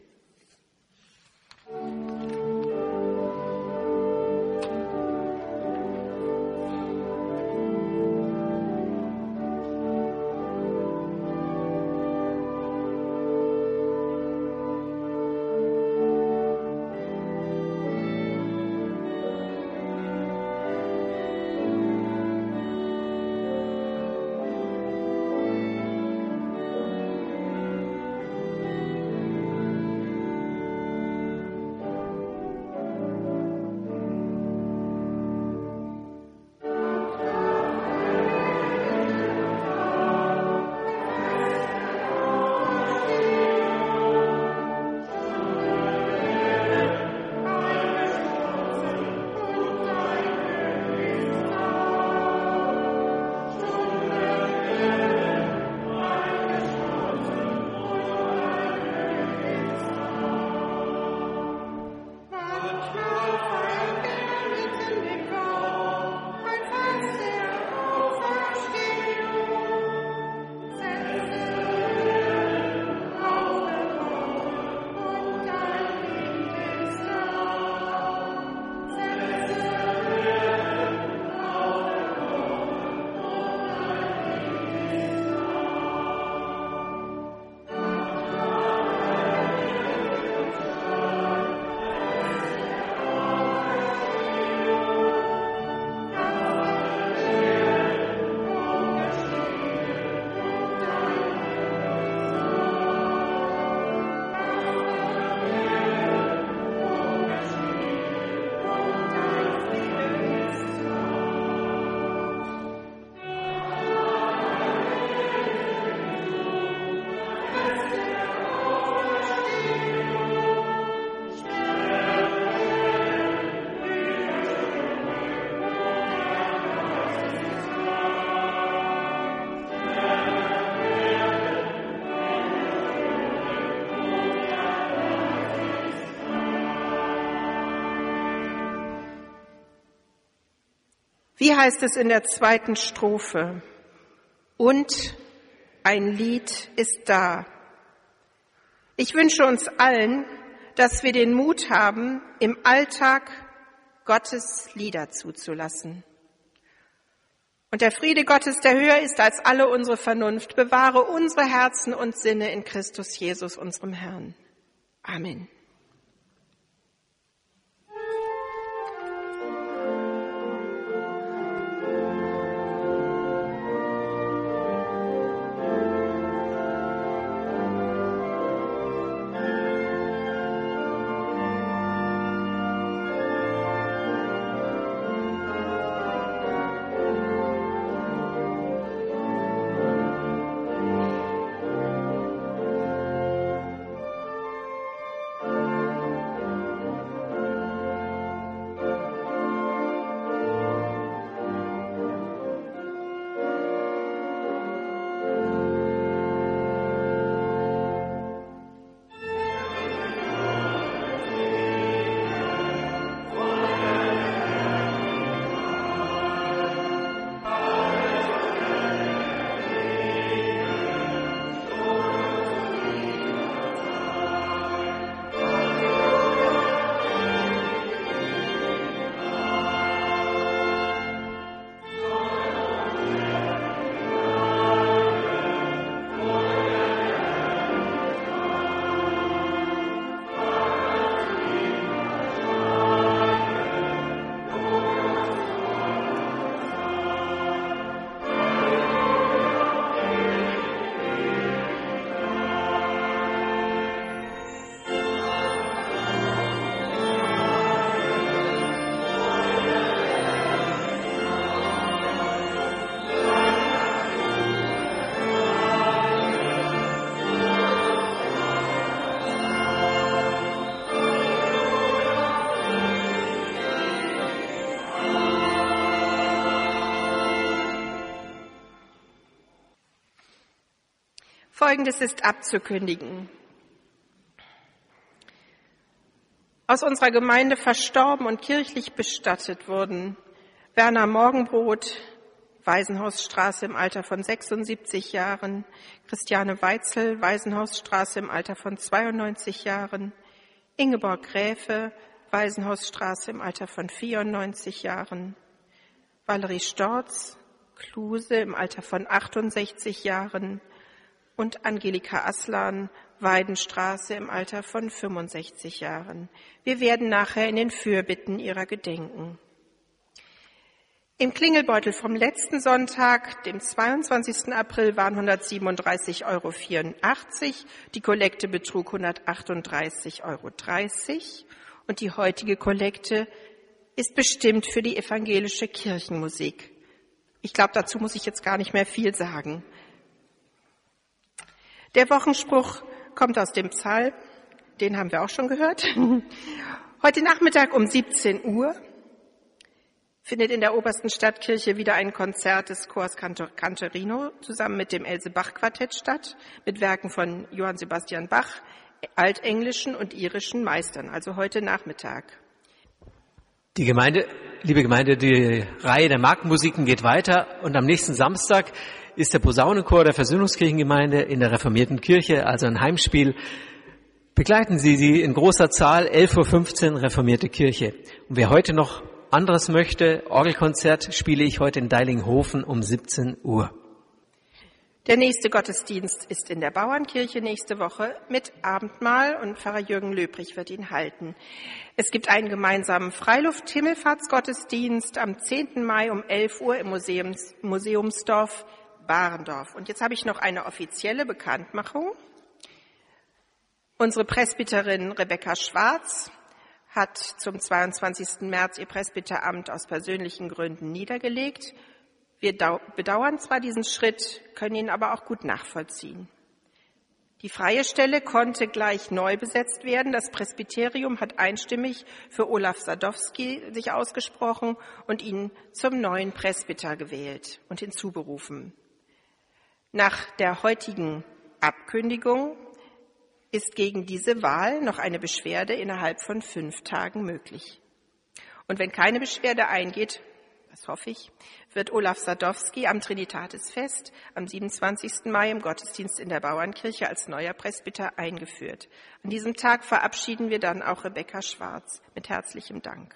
Wie heißt es in der zweiten Strophe? Und ein Lied ist da. Ich wünsche uns allen, dass wir den Mut haben, im Alltag Gottes Lieder zuzulassen. Und der Friede Gottes, der höher ist als alle unsere Vernunft, bewahre unsere Herzen und Sinne in Christus Jesus, unserem Herrn. Amen. Folgendes ist abzukündigen. Aus unserer Gemeinde verstorben und kirchlich bestattet wurden Werner Morgenbrot, Waisenhausstraße im Alter von sechsundsiebzig Jahren, Christiane Weitzel, Waisenhausstraße im Alter von zweiundneunzig Jahren, Ingeborg Gräfe, Waisenhausstraße im Alter von vierundneunzig Jahren, Valerie Storz, Kluse im Alter von achtundsechzig Jahren und Angelika Aslan, Weidenstraße im Alter von fünfundsechzig Jahren. Wir werden nachher in den Fürbitten ihrer gedenken. Im Klingelbeutel vom letzten Sonntag, dem zweiundzwanzigsten April, waren hundertsiebenunddreißig Euro vierundachtzig, die Kollekte betrug hundertachtunddreißig Euro dreißig und die heutige Kollekte ist bestimmt für die evangelische Kirchenmusik. Ich glaube, dazu muss ich jetzt gar nicht mehr viel sagen. Der Wochenspruch kommt aus dem Psalm, den haben wir auch schon gehört. Heute Nachmittag um siebzehn Uhr findet in der Obersten Stadtkirche wieder ein Konzert des Chors Canterino zusammen mit dem Else-Bach-Quartett statt, mit Werken von Johann Sebastian Bach, altenglischen und irischen Meistern, also heute Nachmittag.
Die Gemeinde, liebe Gemeinde, die Reihe der Marktmusiken geht weiter und am nächsten Samstag ist der Posaunenchor der Versöhnungskirchengemeinde in der reformierten Kirche, also ein Heimspiel. Begleiten Sie sie in großer Zahl, elf Uhr fünfzehn, reformierte Kirche. Und wer heute noch anderes möchte, Orgelkonzert spiele ich heute in Deilinghofen um siebzehn Uhr.
Der nächste Gottesdienst ist in der Bauernkirche nächste Woche mit Abendmahl und Pfarrer Jürgen Löbrich wird ihn halten. Es gibt einen gemeinsamen Freiluft-Himmelfahrtsgottesdienst am zehnten Mai um elf Uhr im Museums, Museumsdorf Barendorf. Und jetzt habe ich noch eine offizielle Bekanntmachung. Unsere Presbyterin Rebecca Schwarz hat zum zweiundzwanzigsten März ihr Presbyteramt aus persönlichen Gründen niedergelegt. Wir bedauern zwar diesen Schritt, können ihn aber auch gut nachvollziehen. Die freie Stelle konnte gleich neu besetzt werden. Das Presbyterium hat einstimmig für Olaf Sadowski sich ausgesprochen und ihn zum neuen Presbyter gewählt und hinzuberufen. Nach der heutigen Abkündigung ist gegen diese Wahl noch eine Beschwerde innerhalb von fünf Tagen möglich. Und wenn keine Beschwerde eingeht, das hoffe ich, wird Olaf Sadowski am Trinitatisfest am siebenundzwanzigsten Mai im Gottesdienst in der Bauernkirche als neuer Presbyter eingeführt. An diesem Tag verabschieden wir dann auch Rebecca Schwarz mit herzlichem Dank.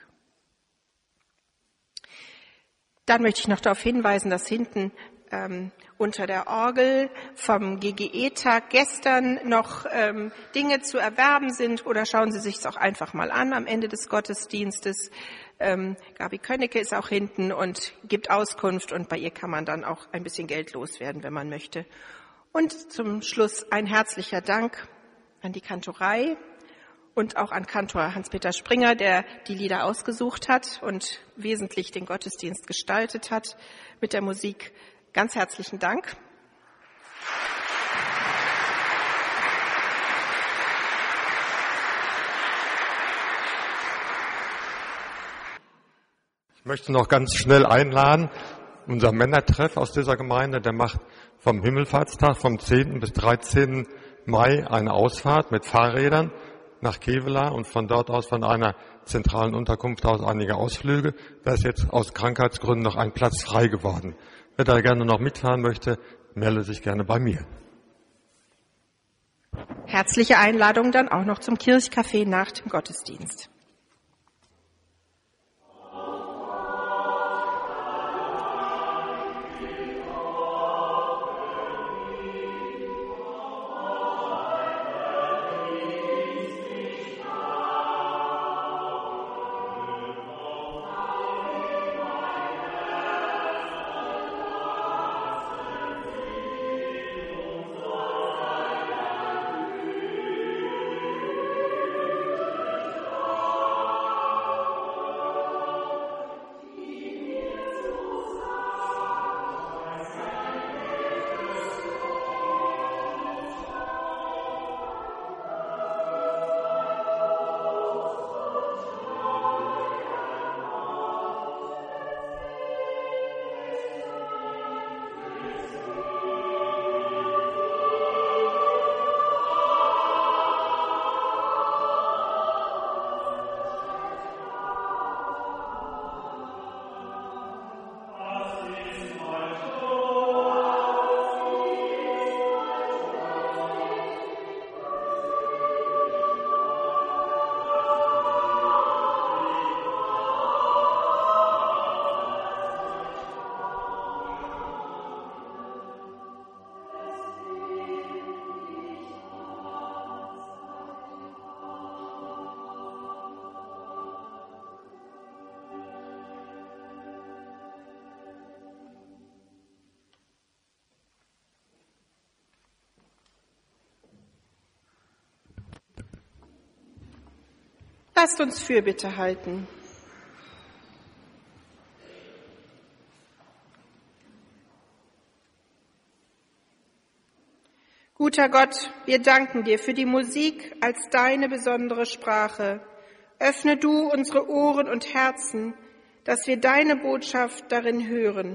Dann möchte ich noch darauf hinweisen, dass hinten ähm, unter der Orgel vom G G E-Tag gestern noch ähm, Dinge zu erwerben sind, oder schauen Sie sich es auch einfach mal an am Ende des Gottesdienstes. Ähm, Gabi Könnecke ist auch hinten und gibt Auskunft, und bei ihr kann man dann auch ein bisschen Geld loswerden, wenn man möchte. Und zum Schluss ein herzlicher Dank an die Kantorei und auch an Kantor Hans-Peter Springer, der die Lieder ausgesucht hat und wesentlich den Gottesdienst gestaltet hat mit der Musik. Ganz herzlichen Dank.
Ich möchte noch ganz schnell einladen, unser Männertreff aus dieser Gemeinde, der macht vom Himmelfahrtstag vom zehnten bis dreizehnten Mai eine Ausfahrt mit Fahrrädern nach Kevelaer und von dort aus von einer zentralen Unterkunft aus einige Ausflüge. Da ist jetzt aus Krankheitsgründen noch ein Platz frei geworden. Wer da gerne noch mitfahren möchte, melde sich gerne bei mir.
Herzliche Einladung dann auch noch zum Kirchcafé nach dem Gottesdienst. Lasst uns Fürbitte halten. Guter Gott, wir danken dir für die Musik als deine besondere Sprache. Öffne du unsere Ohren und Herzen, dass wir deine Botschaft darin hören.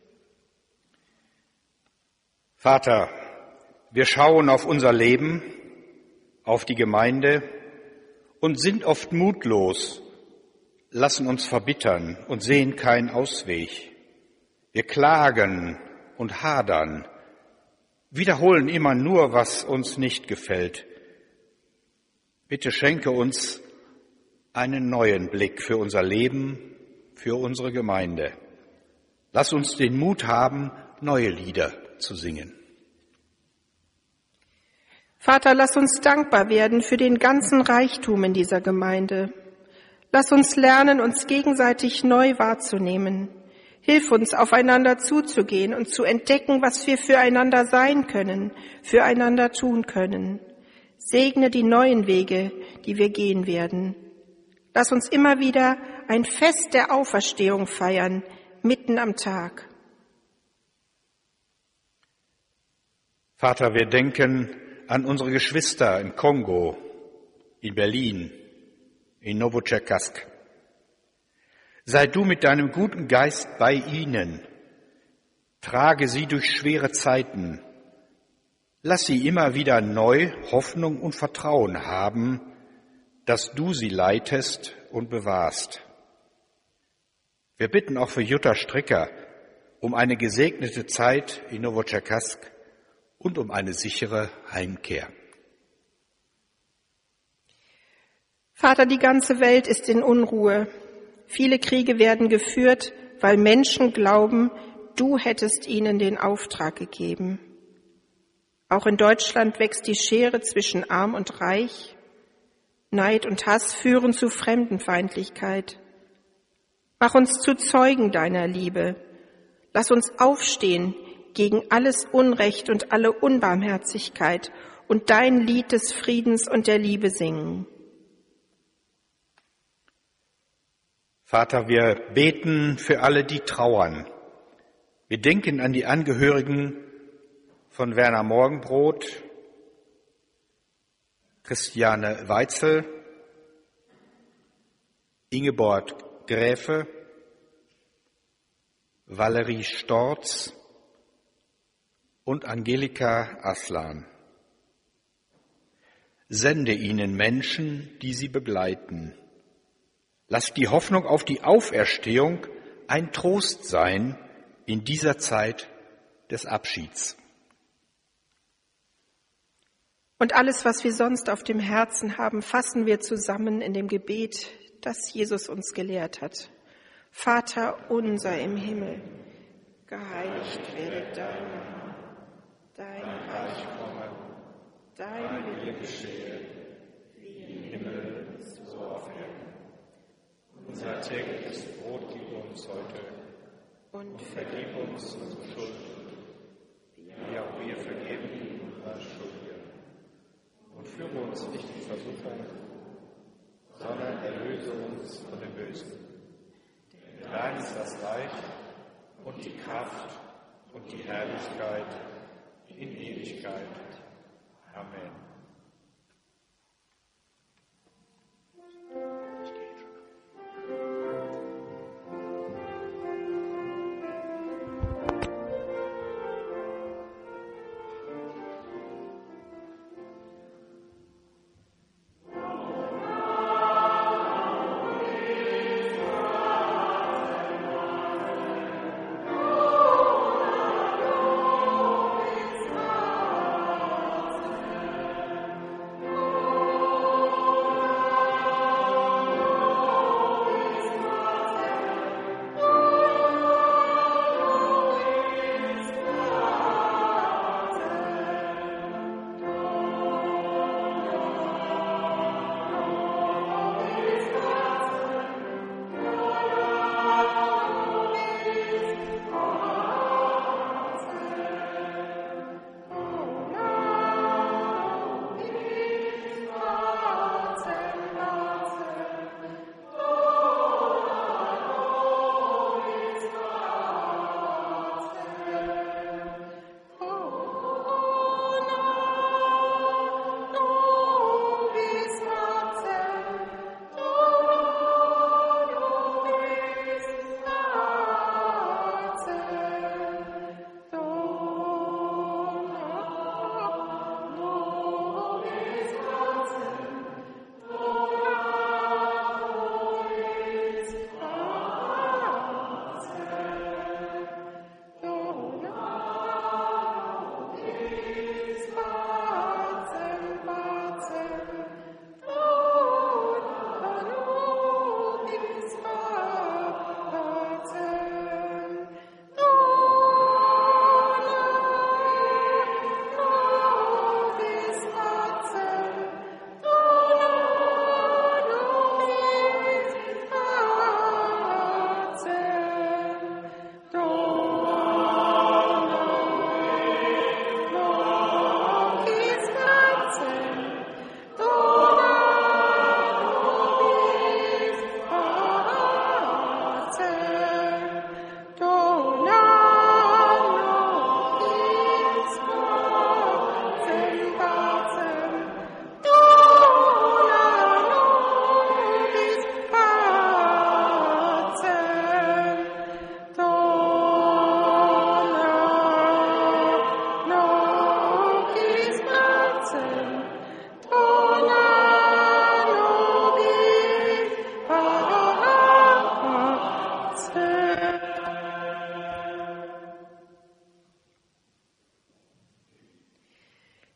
Vater, wir schauen auf unser Leben, auf die Gemeinde und sind oft mutlos, lassen uns verbittern und sehen keinen Ausweg. Wir klagen und hadern, wiederholen immer nur, was uns nicht gefällt. Bitte schenke uns einen neuen Blick für unser Leben, für unsere Gemeinde. Lass uns den Mut haben, neue Lieder zu singen.
Vater, lass uns dankbar werden für den ganzen Reichtum in dieser Gemeinde. Lass uns lernen, uns gegenseitig neu wahrzunehmen. Hilf uns, aufeinander zuzugehen und zu entdecken, was wir füreinander sein können, füreinander tun können. Segne die neuen Wege, die wir gehen werden. Lass uns immer wieder ein Fest der Auferstehung feiern, mitten am Tag.
Vater, wir denken an unsere Geschwister im Kongo, in Berlin, in Nowocherkassk. Sei du mit deinem guten Geist bei ihnen. Trage sie durch schwere Zeiten. Lass sie immer wieder neu Hoffnung und Vertrauen haben, dass du sie leitest und bewahrst. Wir bitten auch für Jutta Stricker um eine gesegnete Zeit in Nowocherkassk und um eine sichere Heimkehr.
Vater, die ganze Welt ist in Unruhe. Viele Kriege werden geführt, weil Menschen glauben, du hättest ihnen den Auftrag gegeben. Auch in Deutschland wächst die Schere zwischen Arm und Reich. Neid und Hass führen zu Fremdenfeindlichkeit. Mach uns zu Zeugen deiner Liebe. Lass uns aufstehen gegen alles Unrecht und alle Unbarmherzigkeit und dein Lied des Friedens und der Liebe singen.
Vater, wir beten für alle, die trauern. Wir denken an die Angehörigen von Werner Morgenbrot, Christiane Weitzel, Ingeborg Gräfe, Valerie Storz und Angelika Aslan. Sende ihnen Menschen, die sie begleiten. Lass die Hoffnung auf die Auferstehung ein Trost sein in dieser Zeit des Abschieds.
Und alles, was wir sonst auf dem Herzen haben, fassen wir zusammen in dem Gebet, das Jesus uns gelehrt hat. Vater unser im Himmel, geheiligt werde dein Name, dein Reich komme, dein Wille geschehe, wie im Himmel, so auf Erden.
Unser tägliches Brot gib uns heute
Und
vergib uns unsere Schuld, wie auch wir vergeben unseren Schuldigen. Und führe uns nicht in Versuchung, sondern erlöse uns von dem Bösen. Denn dein ist das Reich und die Kraft und die Herrlichkeit in Ewigkeit. Amen.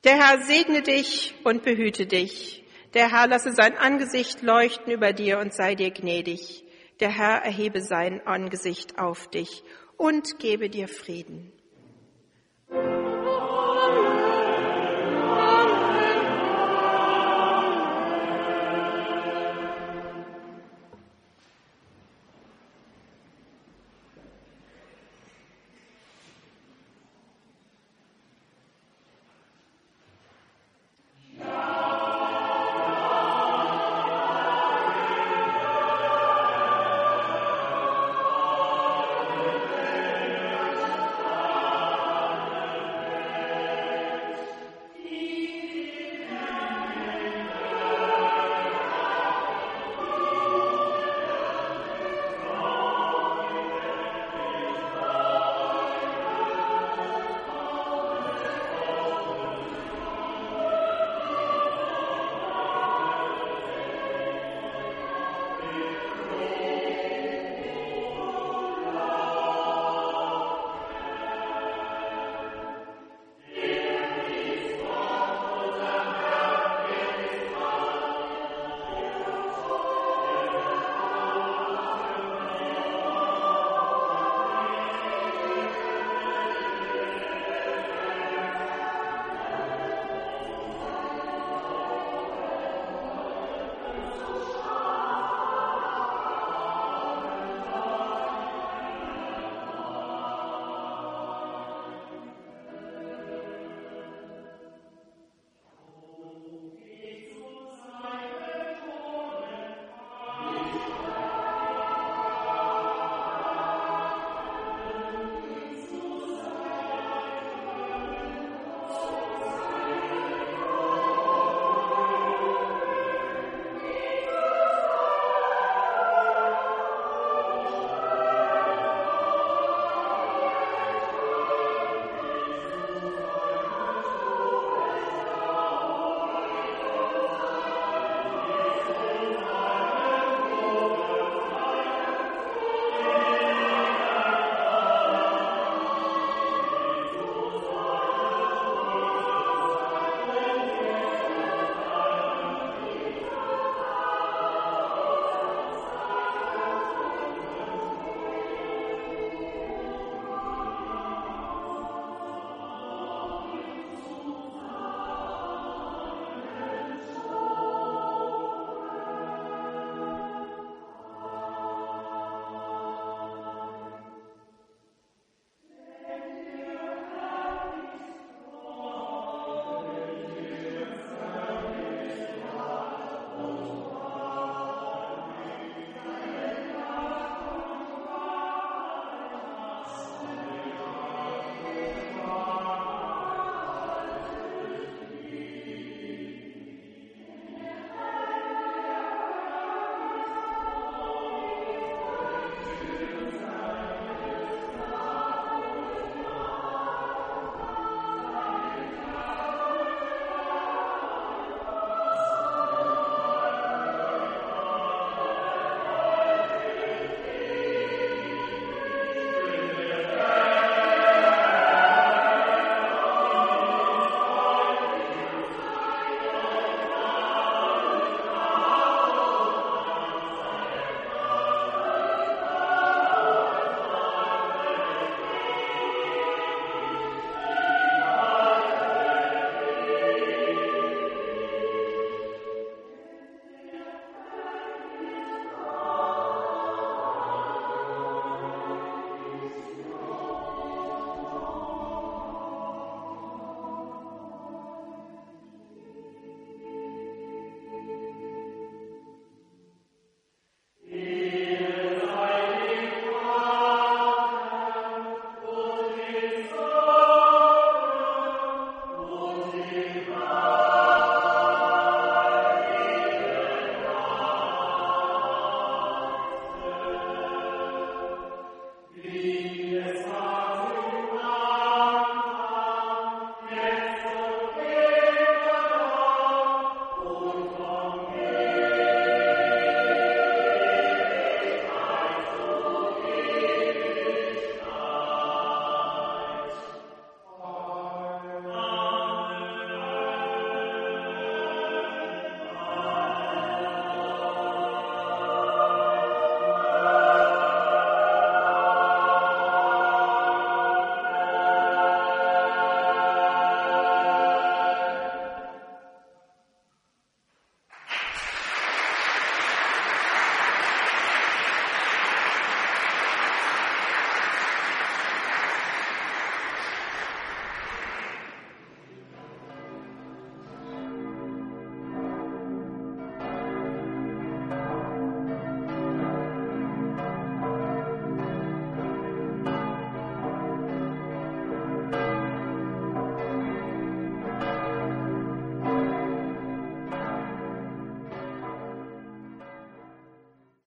Der Herr segne dich und behüte dich. Der Herr lasse sein Angesicht leuchten über dir und sei dir gnädig. Der Herr erhebe sein Angesicht auf dich und gebe dir Frieden.